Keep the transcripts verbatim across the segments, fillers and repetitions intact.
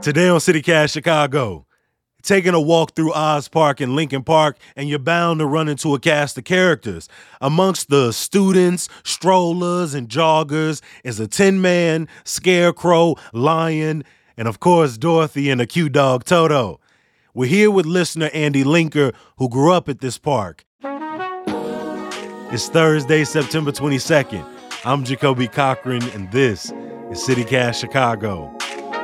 Today on CityCast Chicago, taking a walk through Oz Park and Lincoln Park, and you're bound to run into a cast of characters. Amongst the students, strollers, and joggers is a tin-man, scarecrow, lion, and of course, Dorothy and a cute dog, Toto. We're here with listener Andy Linker, who grew up at this park. It's Thursday, September twenty-second. I'm Jacoby Cochran, and this is CityCast Chicago.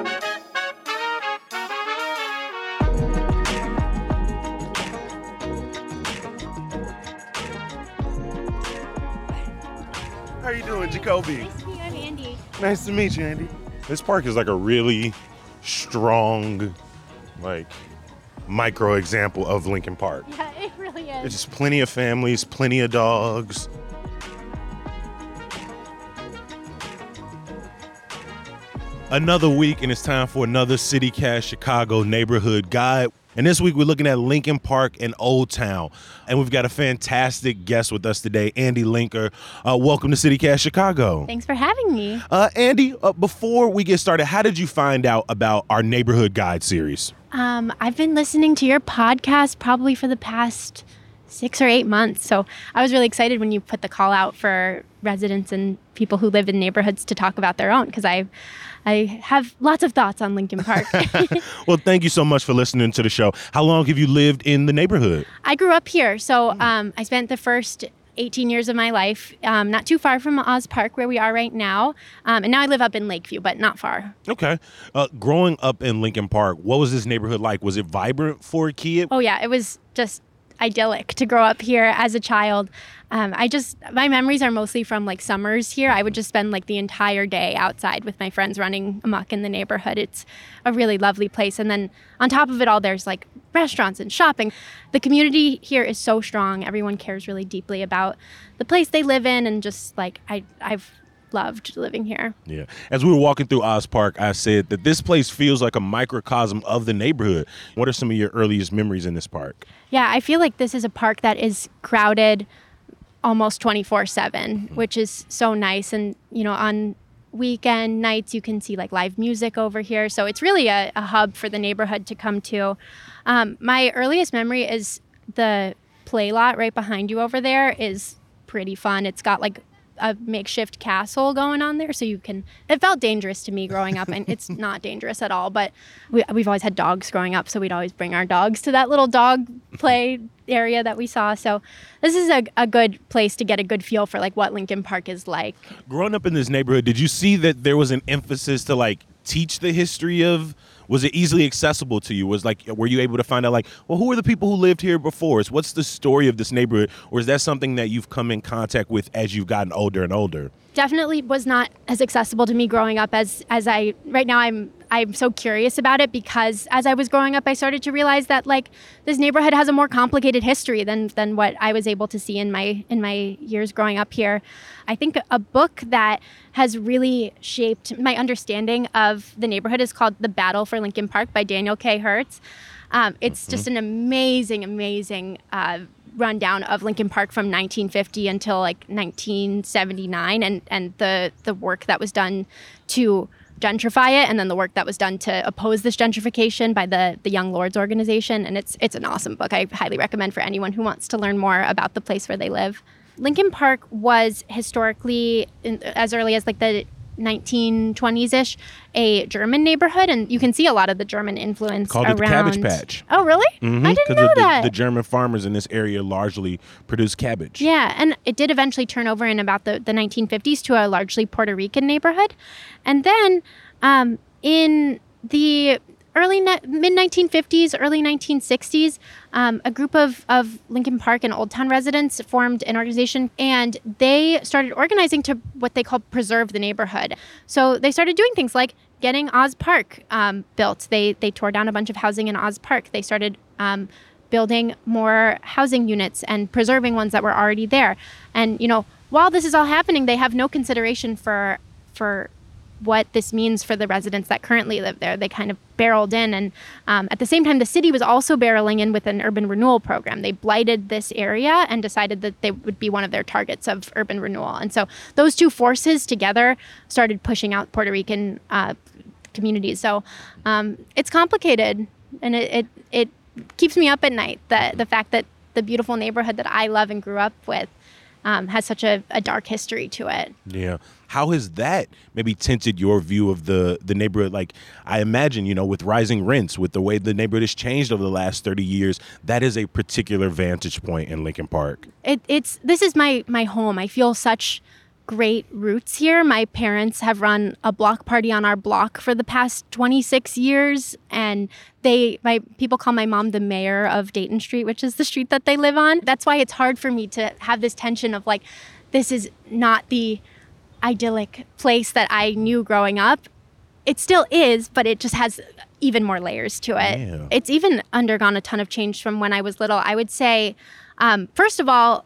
How you doing, Jacoby? Nice to meet you. I'm Andy. Nice to meet you, Andy. This park is like a really strong, like, micro example of Lincoln Park. Yeah, it really is. There's just plenty of families, plenty of dogs. Another week, and it's time for another CityCast Chicago neighborhood guide. And this week, we're looking at Lincoln Park and Old Town. And we've got a fantastic guest with us today, Andy Linker. Uh, welcome to CityCast Chicago. Thanks for having me. Uh, Andy, uh, before we get started, how did you find out about our neighborhood guide series? Um, I've been listening to your podcast probably for the past six or eight months. So I was really excited when you put the call out for residents and people who live in neighborhoods to talk about their own, because I I have lots of thoughts on Lincoln Park. Well, thank you so much for listening to the show. How long have you lived in the neighborhood? I grew up here. So um, I spent the first eighteen years of my life um, not too far from Oz Park, where we are right now. Um, and now I live up in Lakeview, but not far. Okay. Uh, growing up in Lincoln Park, what was this neighborhood like? Was it vibrant for a kid? Oh, yeah. It was just idyllic to grow up here as a child. Um, I just, my memories are mostly from like summers here. I would just spend like the entire day outside with my friends running amok in the neighborhood. It's a really lovely place. And then on top of it all, there's like restaurants and shopping. The community here is so strong. Everyone cares really deeply about the place they live in, and just like, I, I've loved living here. Yeah. As we were walking through Oz Park, I said that this place feels like a microcosm of the neighborhood. What are some of your earliest memories in this park? Yeah, I feel like this is a park that is crowded almost twenty-four seven, mm-hmm. which is so nice. And, you know, on weekend nights, you can see like live music over here. So it's really a, a hub for the neighborhood to come to. Um, my earliest memory is the play lot right behind you over there is pretty fun. It's got like a makeshift castle going on there, so you can, it felt dangerous to me growing up, and it's not dangerous at all, but we, we've always had dogs growing up, so we'd always bring our dogs to that little dog play area that we saw. So this is a, a good place to get a good feel for like what Lincoln Park is like. Growing up in this neighborhood, did you see that there was an emphasis to like teach the history of, was it easily accessible to you? Was like, were you able to find out like, well, who are the people who lived here before us? What's the story of this neighborhood? Or is that something that you've come in contact with as you've gotten older and older? Definitely was not as accessible to me growing up as as I, right now I'm I'm so curious about it, because as I was growing up, I started to realize that like this neighborhood has a more complicated history than than what I was able to see in my in my years growing up here. I think a book that has really shaped my understanding of the neighborhood is called The Battle for Lincoln Park by Daniel K. Hertz. Um, it's mm-hmm. just an amazing, amazing uh, rundown of Lincoln Park from nineteen fifty until like nineteen seventy-nine, and, and the, the work that was done to gentrify it, and then the work that was done to oppose this gentrification by the, the Young Lords organization. And it's it's an awesome book. I highly recommend for anyone who wants to learn more about the place where they live. Lincoln Park was historically, in, as early as like the nineteen twenties-ish, a German neighborhood, and you can see a lot of the German influence Called around. It the Cabbage Patch. Oh, really? Mm-hmm, I didn't know the, that. The, the German farmers in this area largely produce cabbage. Yeah, and it did eventually turn over in about the, the nineteen fifties to a largely Puerto Rican neighborhood. And then um, in the early ne- mid nineteen fifties, early nineteen sixties, um, a group of, of Lincoln Park and Old Town residents formed an organization, and they started organizing to what they called preserve the neighborhood. So they started doing things like getting Oz Park um, built. They they tore down a bunch of housing in Oz Park. They started um, building more housing units and preserving ones that were already there. And, you know, while this is all happening, they have no consideration for for what this means for the residents that currently live there. They kind of barreled in, and um, at the same time, the city was also barreling in with an urban renewal program. They blighted this area and decided that they would be one of their targets of urban renewal. And so those two forces together started pushing out Puerto Rican uh, communities. So um, it's complicated, and it, it it keeps me up at night. The the fact that the beautiful neighborhood that I love and grew up with um, has such a, a dark history to it. Yeah. How has that maybe tinted your view of the the neighborhood? Like, I imagine, you know, with rising rents, with the way the neighborhood has changed over the last thirty years, that is a particular vantage point in Lincoln Park. It, it's this is my my home. I feel such great roots here. My parents have run a block party on our block for the past twenty-six years, and they my people call my mom the mayor of Dayton Street, which is the street that they live on. That's why it's hard for me to have this tension of like, this is not the idyllic place that I knew growing up. It still is, but it just has even more layers to it. Yeah. It's even undergone a ton of change from when I was little. I would say, um, first of all,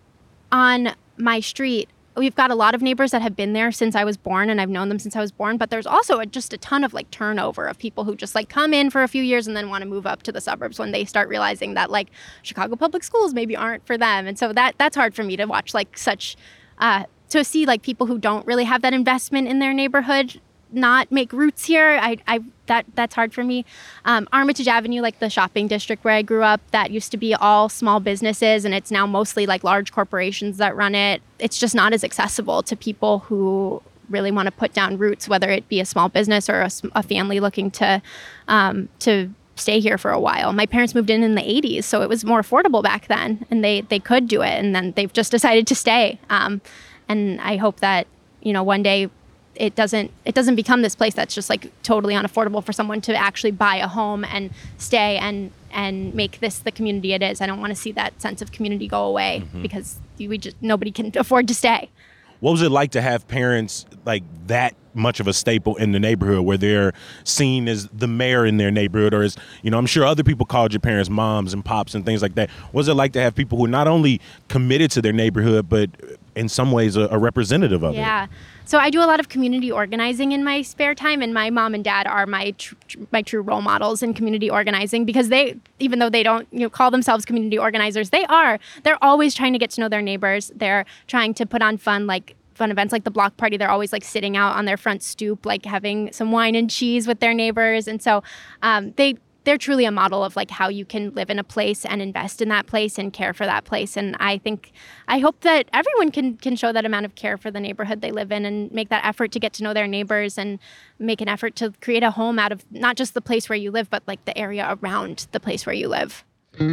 on my street, we've got a lot of neighbors that have been there since I was born, and I've known them since I was born, but there's also a, just a ton of like turnover of people who just like come in for a few years and then want to move up to the suburbs when they start realizing that like Chicago public schools maybe aren't for them. And so that that's hard for me to watch, like such uh, to see like people who don't really have that investment in their neighborhood not make roots here. I, I that that's hard for me. Um, Armitage Avenue, like the shopping district where I grew up, that used to be all small businesses, and it's now mostly like large corporations that run it. It's just not as accessible to people who really want to put down roots, whether it be a small business or a, a family looking to um, to stay here for a while. My parents moved in in the eighties, so it was more affordable back then, and they they could do it, and then they've just decided to stay. Um, and I hope that, you know, one day it doesn't it doesn't become this place that's just like totally unaffordable for someone to actually buy a home and stay and and make this the community it is. I don't want to see that sense of community go away mm-hmm. because we just nobody can afford to stay. What was it like to have parents like that much of a staple in the neighborhood, where they're seen as the mayor in their neighborhood, or as, you know, I'm sure other people called your parents moms and pops and things like that. What was it like to have people who are not only committed to their neighborhood, but in some ways a, a representative of yeah. it? Yeah. So I do a lot of community organizing in my spare time, and my mom and dad are my tr- my true role models in community organizing, because they, even though they don't, you know, call themselves community organizers, they are. They're always trying to get to know their neighbors. They're trying to put on fun, like fun events like the block party. They're always like sitting out on their front stoop, like having some wine and cheese with their neighbors. And so um, they they're truly a model of like how you can live in a place and invest in that place and care for that place. And I think, I hope that everyone can can show that amount of care for the neighborhood they live in and make that effort to get to know their neighbors and make an effort to create a home out of not just the place where you live, but like the area around the place where you live.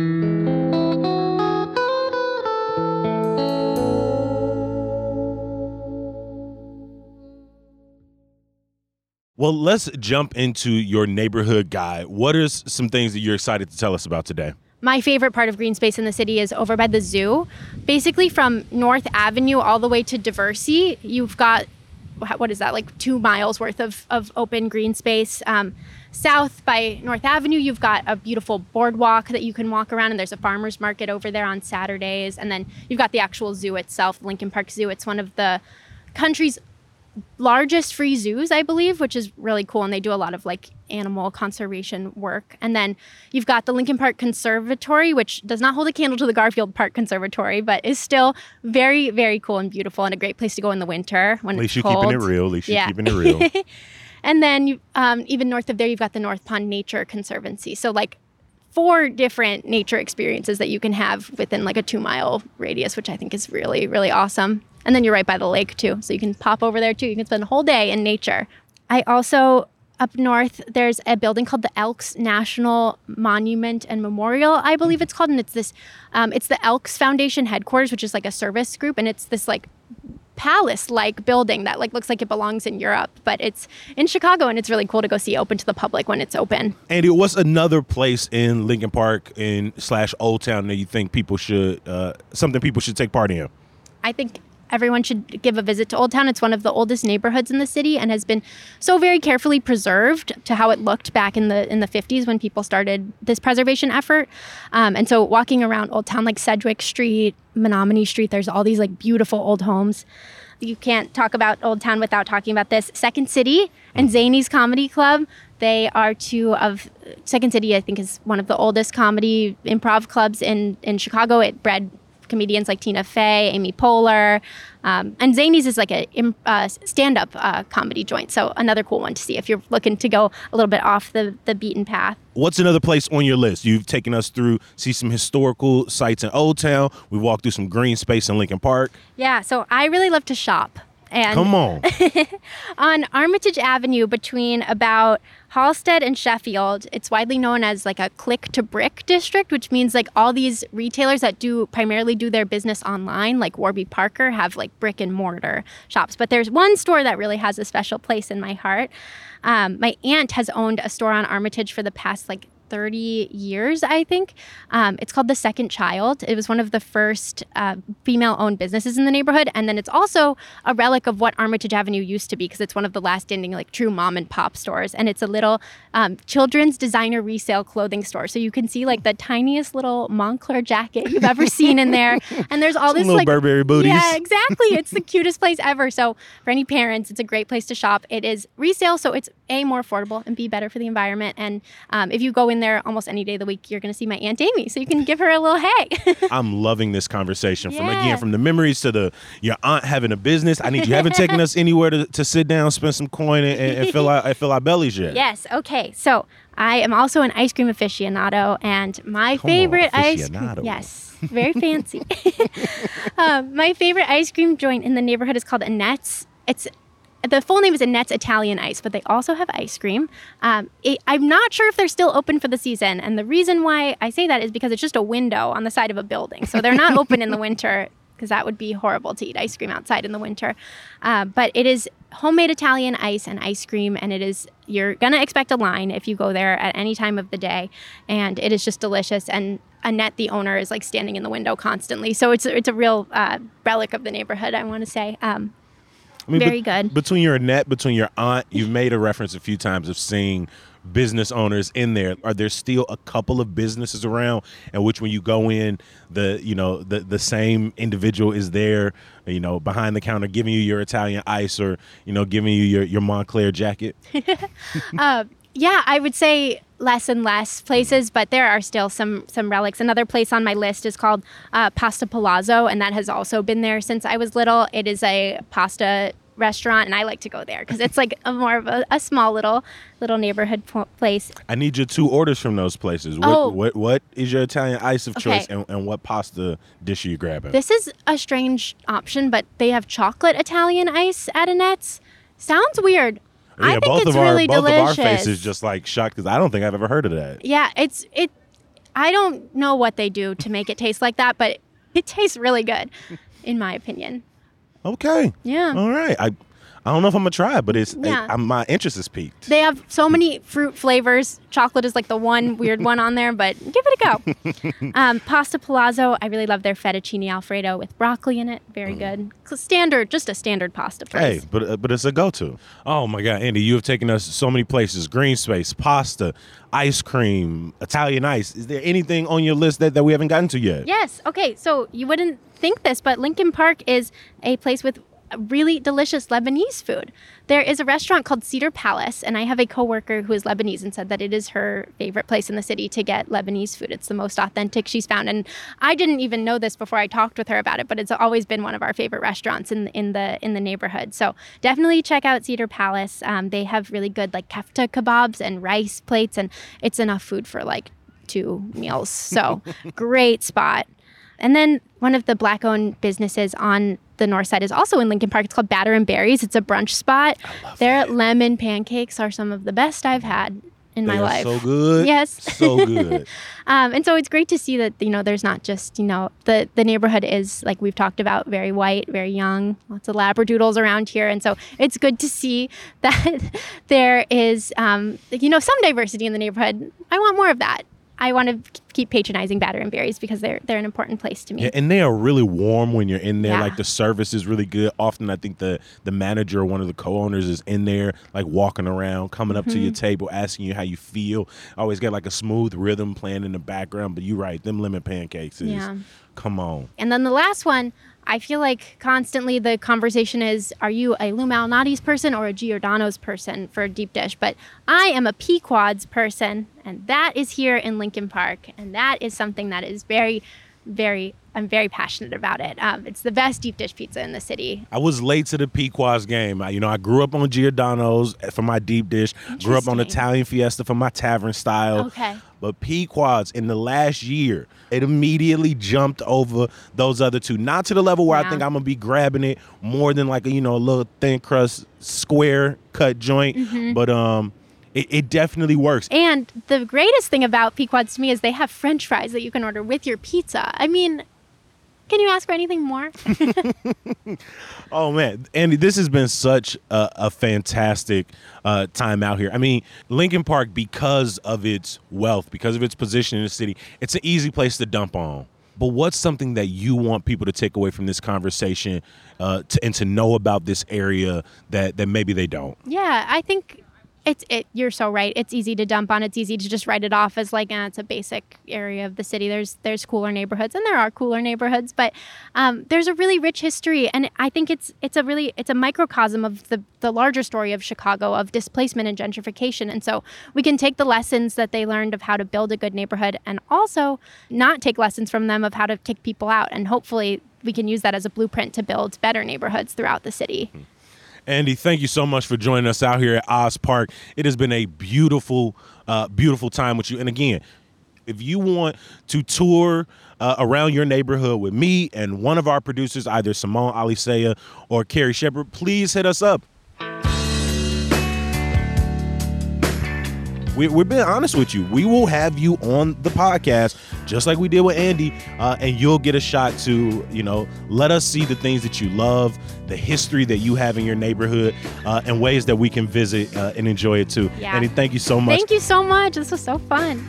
Well, let's jump into your neighborhood guide. What are some things that you're excited to tell us about today? My favorite part of green space in the city is over by the zoo. Basically from North Avenue all the way to Diversey, you've got, what is that, like two miles worth of, of open green space. Um, south by North Avenue, you've got a beautiful boardwalk that you can walk around, and there's a farmer's market over there on Saturdays. And then you've got the actual zoo itself, Lincoln Park Zoo. It's one of the country's largest free zoos, I believe, which is really cool. And they do a lot of like animal conservation work. And then you've got the Lincoln Park Conservatory, which does not hold a candle to the Garfield Park Conservatory, but is still very, very cool and beautiful, and a great place to go in the winter when it's cold. At least you're keeping it real. At least you're keeping it real. And then you, um, even north of there, you've got the North Pond Nature Conservancy. So like four different nature experiences that you can have within like a two mile radius, which I think is really, really awesome. And then you're right by the lake too. So you can pop over there too. You can spend a whole day in nature. I also, up north, there's a building called the Elks National Monument and Memorial, I believe it's called. And it's this, um, it's the Elks Foundation headquarters, which is like a service group. And it's this like palace-like building that like looks like it belongs in Europe, but it's in Chicago, and it's really cool to go see open to the public when it's open. Andy, what's another place in Lincoln Park in slash Old Town that you think people should, uh, something people should take part in? I think everyone should give a visit to Old Town. It's one of the oldest neighborhoods in the city and has been so very carefully preserved to how it looked back in the in the fifties when people started this preservation effort. Um, and so walking around Old Town, like Sedgwick Street, Menominee Street, there's all these like beautiful old homes. You can't talk about Old Town without talking about this. Second City and Zany's Comedy Club. They are two of, Second City I think is one of the oldest comedy improv clubs in, in Chicago. It bred comedians like Tina Fey, Amy Poehler. Um, and Zanies is like a uh, stand-up uh, comedy joint. So another cool one to see if you're looking to go a little bit off the, the beaten path. What's another place on your list? You've taken us through, see some historical sites in Old Town. We walked through some green space in Lincoln Park. Yeah, so I really love to shop. And Come on. on Armitage Avenue between about Halstead and Sheffield, it's widely known as like a click to brick district, which means like all these retailers that do primarily do their business online, like Warby Parker, have like brick and mortar shops. But there's one store that really has a special place in my heart. Um, my aunt has owned a store on Armitage for the past like thirty years, I think. Um, it's called The Second Child. It was one of the first uh, female-owned businesses in the neighborhood. And then it's also a relic of what Armitage Avenue used to be because it's one of the last standing like true mom and pop stores. And it's a little um, children's designer resale clothing store. So you can see like the tiniest little Moncler jacket you've ever seen in there. And there's all Some this little like Burberry booties. Yeah, exactly. It's the cutest place ever. So for any parents, it's a great place to shop. It is resale, so it's A, more affordable, and B, better for the environment. And um, if you go in there almost any day of the week, you're going to see my Aunt Amy. So you can give her a little hey. I'm loving this conversation. From Yeah. again, from the memories to the your aunt having a business. I need you haven't taken us anywhere to, to sit down, spend some coin, and, and fill our fill our bellies yet. Yes. Okay. So I am also an ice cream aficionado, and my Come on, favorite ice cream. aficionado. Yes. Very fancy. um, my favorite ice cream joint in the neighborhood is called Annette's. It's The full name is Annette's Italian Ice, but they also have ice cream. Um, it, I'm not sure if they're still open for the season. And the reason why I say that is because it's just a window on the side of a building. So they're not open in the winter because that would be horrible to eat ice cream outside in the winter. Uh, but it is homemade Italian ice and ice cream. And it is, you're going to expect a line if you go there at any time of the day. And it is just delicious. And Annette, the owner, is like standing in the window constantly. So it's, it's a real uh, relic of the neighborhood, I want to say. Um, I mean, Very be- good. Between your Annette, between your aunt, you've made a reference a few times of seeing business owners in there. Are there still a couple of businesses around in which when you go in, the you know the the same individual is there, you know, behind the counter giving you your Italian ice or you know giving you your your Moncler jacket? uh, yeah, I would say less and less places, but there are still some some relics. Another place on my list is called uh, Pasta Palazzo, and that has also been there since I was little. It is a pasta restaurant, and I like to go there because it's like a more of a, a small little little neighborhood p- place. I need your two orders from those places. What Oh. what, what is your Italian ice of Okay. choice, and, and what pasta dish are you grabbing? This is a strange option, but they have chocolate Italian ice at Annette's. Sounds weird. I think both it's of our really both delicious. of our faces just like shocked because I don't think I've ever heard of that. Yeah, it's it. I don't know what they do to make it taste like that, but it tastes really good, in my opinion. Okay. Yeah. All right. I I don't know if I'm gonna try it, but it's Yeah. I, I'm, my interest is piqued. They have so many fruit flavors. Chocolate is like the one weird one on there, but give it a go. um, Pasta Palazzo, I really love their fettuccine Alfredo with broccoli in it. Very good. Standard, just a standard pasta place. Hey, but uh, but it's a go-to. Oh my God, Andy, you have taken us so many places: green space, pasta, ice cream, Italian ice. Is there anything on your list that, that we haven't gotten to yet? Yes. Okay. So you wouldn't think this, but Lincoln Park is a place with really delicious Lebanese food. There is a restaurant called Cedar Palace, and I have a coworker who is Lebanese and said that it is her favorite place in the city to get Lebanese food. It's the most authentic she's found, and I didn't even know this before I talked with her about it, but it's always been one of our favorite restaurants in in the in the neighborhood. So definitely check out Cedar Palace. Um, they have really good like kefta kebabs and rice plates, and it's enough food for like two meals. So great spot. And then one of the Black-owned businesses on the north side is also in Lincoln Park. It's called Batter and Berries. It's a brunch spot. Their that. lemon pancakes are some of the best I've had in They my are life. so good. Yes. So good. um, and so it's great to see that, you know, there's not just, you know, the, the neighborhood is, like we've talked about, very white, very young, lots of Labradoodles around here. And so it's good to see that there is, um, you know, some diversity in the neighborhood. I want more of that. I want to keep patronizing Batter and Berries because they're they're an important place to me. Yeah, and they are really warm when you're in there. Yeah. Like the service is really good. Often I think the the manager or one of the co-owners is in there, like walking around, coming up Mm-hmm. to your table, asking you how you feel. Always got like a smooth rhythm playing in the background. But you're right, them lemon pancakes is Yeah. come on. And then the last one, I feel like constantly the conversation is, are you a Lou Malnati's person or a Giordano's person for deep dish? But I am a Pequod's person, and that is here in Lincoln Park. And that is something that is very, very I'm very passionate about it. Um, it's the best deep dish pizza in the city. I was late to the Pequod's game. I, you know, I grew up on Giordano's for my deep dish. Grew up on Italian Fiesta for my tavern style. Okay. But Pequod's in the last year, it immediately jumped over those other two. Not to the level where Yeah. I think I'm gonna be grabbing it more than like a, you know, a little thin crust square cut joint. Mm-hmm. But um, it, it definitely works. And the greatest thing about Pequod's to me is they have French fries that you can order with your pizza. I mean, can you ask for anything more? Oh, man. Andy, this has been such a, a fantastic uh, time out here. I mean, Lincoln Park, because of its wealth, because of its position in the city, it's an easy place to dump on. But what's something that you want people to take away from this conversation uh, to, and to know about this area that, that maybe they don't? Yeah, I think it's it. You're so right. It's easy to dump on. It's easy to just write it off as like, eh, it's a basic area of the city. There's there's cooler neighborhoods, and there are cooler neighborhoods, but um, there's a really rich history, and I think it's it's a really it's a microcosm of the the larger story of Chicago of displacement and gentrification. And so we can take the lessons that they learned of how to build a good neighborhood, and also not take lessons from them of how to kick people out, and hopefully we can use that as a blueprint to build better neighborhoods throughout the city. Andy, thank you so much for joining us out here at Oz Park. It has been a beautiful, uh, beautiful time with you. And again, if you want to tour uh, around your neighborhood with me and one of our producers, either Simone Alisea or Carrie Shepard, please hit us up. We, we're being honest with you. We will have you on the podcast, just like we did with Andy, uh, and you'll get a shot to, you know, let us see the things that you love, the history that you have in your neighborhood, uh, and ways that we can visit uh, and enjoy it too. Yeah. Andy, thank you so much. Thank you so much. This was so fun.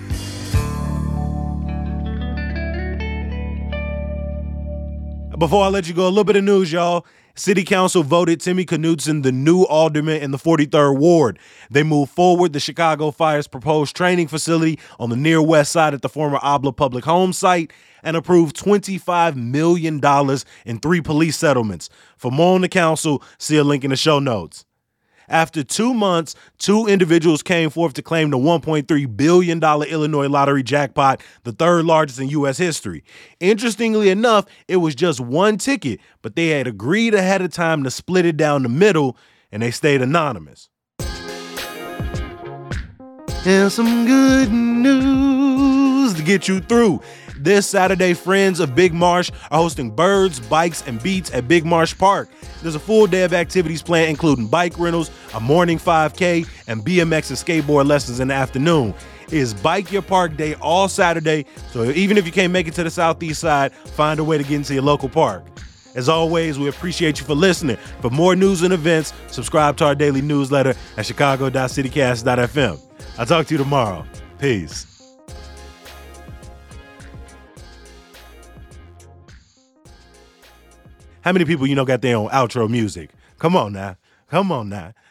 Before I let you go, a little bit of news, y'all. City Council voted Timmy Knudsen the new alderman in the forty-third Ward. They moved forward the Chicago Fire's proposed training facility on the near west side at the former Obla Public Home site and approved twenty-five million dollars in three police settlements. For more on the council, see a link in the show notes. After two months, two individuals came forth to claim the one point three billion dollars Illinois lottery jackpot, the third largest in U S history. Interestingly enough, it was just one ticket, but they had agreed ahead of time to split it down the middle, and they stayed anonymous. And some good news to get you through. This Saturday, friends of Big Marsh are hosting Birds, Bikes, and Beats at Big Marsh Park. There's a full day of activities planned, including bike rentals, a morning five K, and B M X and skateboard lessons in the afternoon. It is Bike Your Park Day all Saturday, so even if you can't make it to the southeast side, find a way to get into your local park. As always, we appreciate you for listening. For more news and events, subscribe to our daily newsletter at chicago dot citycast dot f m. I'll talk to you tomorrow. Peace. How many people you know got their own outro music? Come on now. Come on now.